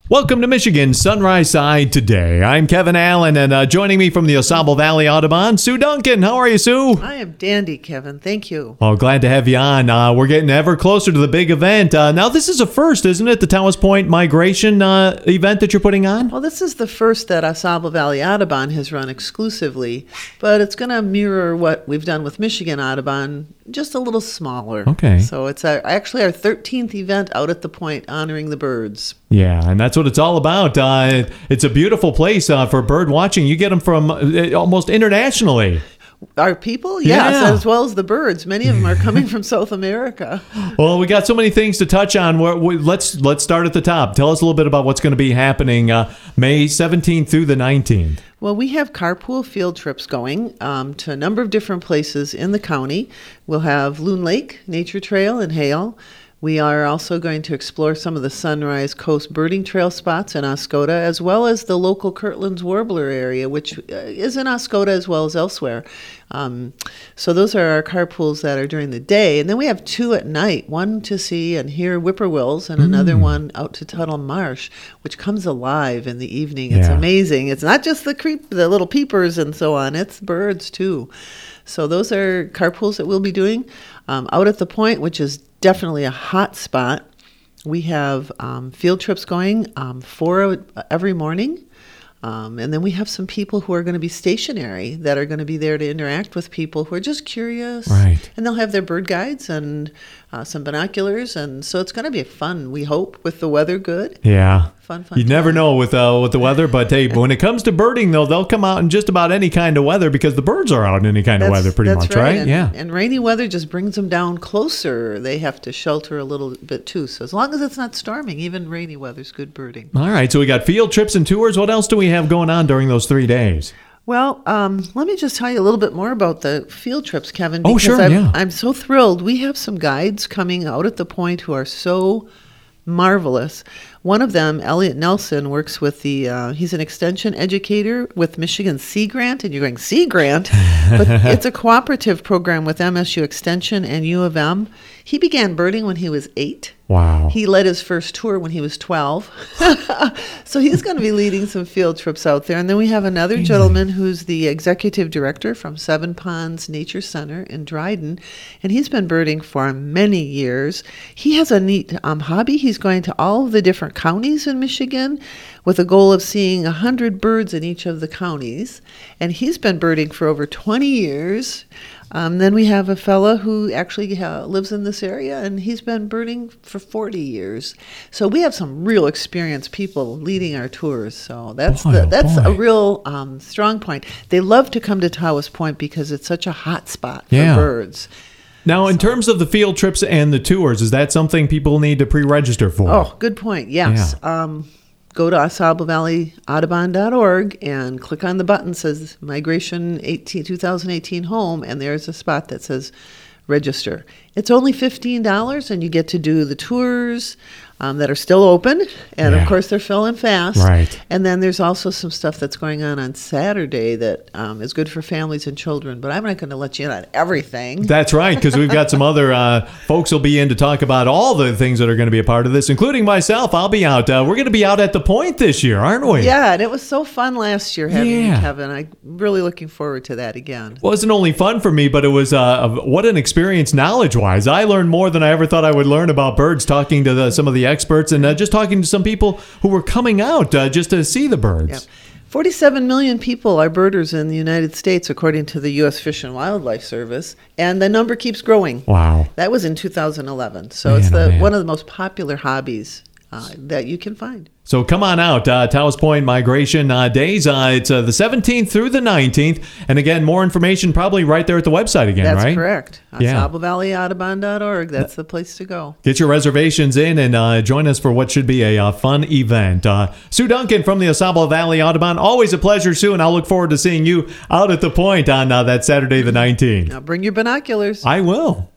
Welcome to Michigan Sunrise Side today. I'm Kevin Allen, and joining me from the Osable Valley Audubon, Sue Duncan. How are you, Sue? I am dandy, Kevin. Thank you. Oh, glad to have you on. We're getting ever closer to the big event. Now, this is a first, isn't it? The Tawas Point Migration event that you're putting on? Well, this is the first that Osable Valley Audubon has run exclusively, but it's going to mirror what we've done with Michigan Audubon, just a little smaller. Okay. So it's actually our 13th event out at the point honoring the birds. Yeah, and that's what it's all about. It's a beautiful place for bird watching. You get them from almost internationally. Our people, yes, Yeah. as well as the birds. Many of them are coming from South America. Well, we got so many things to touch on. Let's start at the top. Tell us a little bit about what's going to be happening May 17th through the 19th. Well, we have carpool field trips going to a number of different places in the county. We'll have Loon Lake Nature Trail in Hale. We are also going to explore some of the Sunrise Coast birding trail spots in Oscoda, as well as the local Kirtland's Warbler area, which is in Oscoda as well as elsewhere. So those are our carpools that are during the day. And then we have two at night, one to see and hear whippoorwills and another one out to Tuttle Marsh, which comes alive in the evening. It's amazing. It's not just the little peepers and so on. It's birds too. So those are carpools that we'll be doing. Out at the point, which is definitely a hot spot, we have field trips going 4 every morning. And then we have some people who are going to be stationary that are going to be there to interact with people who are just curious. Right. And they'll have their bird guides and some binoculars. And so it's going to be fun, we hope, with the weather good. Yeah. Fun. You never know with the weather, but hey, when it comes to birding, though, they'll come out in just about any kind of weather because the birds are out in any kind of weather pretty much, right? And, and rainy weather just brings them down closer. They have to shelter a little bit too. So as long as it's not storming, even rainy weather's good birding. All right, so we got field trips and tours. What else do we have going on during those 3 days? Well, let me just tell you a little bit more about the field trips, Kevin. Oh, sure, I'm so thrilled. We have some guides coming out at the point who are so marvelous. One of them, Elliot Nelson, works with he's an extension educator with Michigan Sea Grant, and you're going, Sea Grant? But it's a cooperative program with MSU Extension and U of M. He began birding when he was 8. Wow. He led his first tour when he was 12. So he's going to be leading some field trips out there. And then we have another gentleman who's the executive director from Seven Ponds Nature Center in Dryden. And he's been birding for many years. He has a neat hobby. He's going to all of the different counties in Michigan with a goal of seeing 100 birds in each of the counties. And he's been birding for over 20 years. Then we have a fella who actually lives in this area, and he's been birding for 40 years. So we have some real experienced people leading our tours. So that's a real strong point. They love to come to Tawas Point because it's such a hot spot for birds. Now, in terms of the field trips and the tours, is that something people need to pre-register for? Oh, good point. Yes. Yeah. Go to OsableValleyAudubon.org and click on the button that says Migration 2018 Home, and there's a spot that says register. It's only $15, and you get to do the tours that are still open, and of course they're filling fast. Right. And then there's also some stuff that's going on Saturday that is good for families and children, but I'm not going to let you in on everything. That's right, because we've got some other folks will be in to talk about all the things that are going to be a part of this, including myself. I'll be out. We're going to be out at the point this year, aren't we? Yeah, and it was so fun last year having you, Kevin. I'm really looking forward to that again. It wasn't only fun for me, but it was what an experience knowledge-wise. I learned more than I ever thought I would learn about birds talking to some of the experts and just talking to some people who were coming out just to see the birds. Yep. 47 million people are birders in the United States, according to the U.S. Fish and Wildlife Service, and the number keeps growing. Wow. That was in 2011. So it's one of the most popular hobbies that you can find. So come on out, Tawas Point Migration Days. It's the 17th through the 19th. And again, more information probably right there at the website again, That's right? That's correct. OsableValleyAudubon.org. That's the place to go. Get your reservations in and join us for what should be a fun event. Sue Duncan from the Osable Valley Audubon. Always a pleasure, Sue, and I'll look forward to seeing you out at the point on that Saturday the 19th. Now bring your binoculars. I will.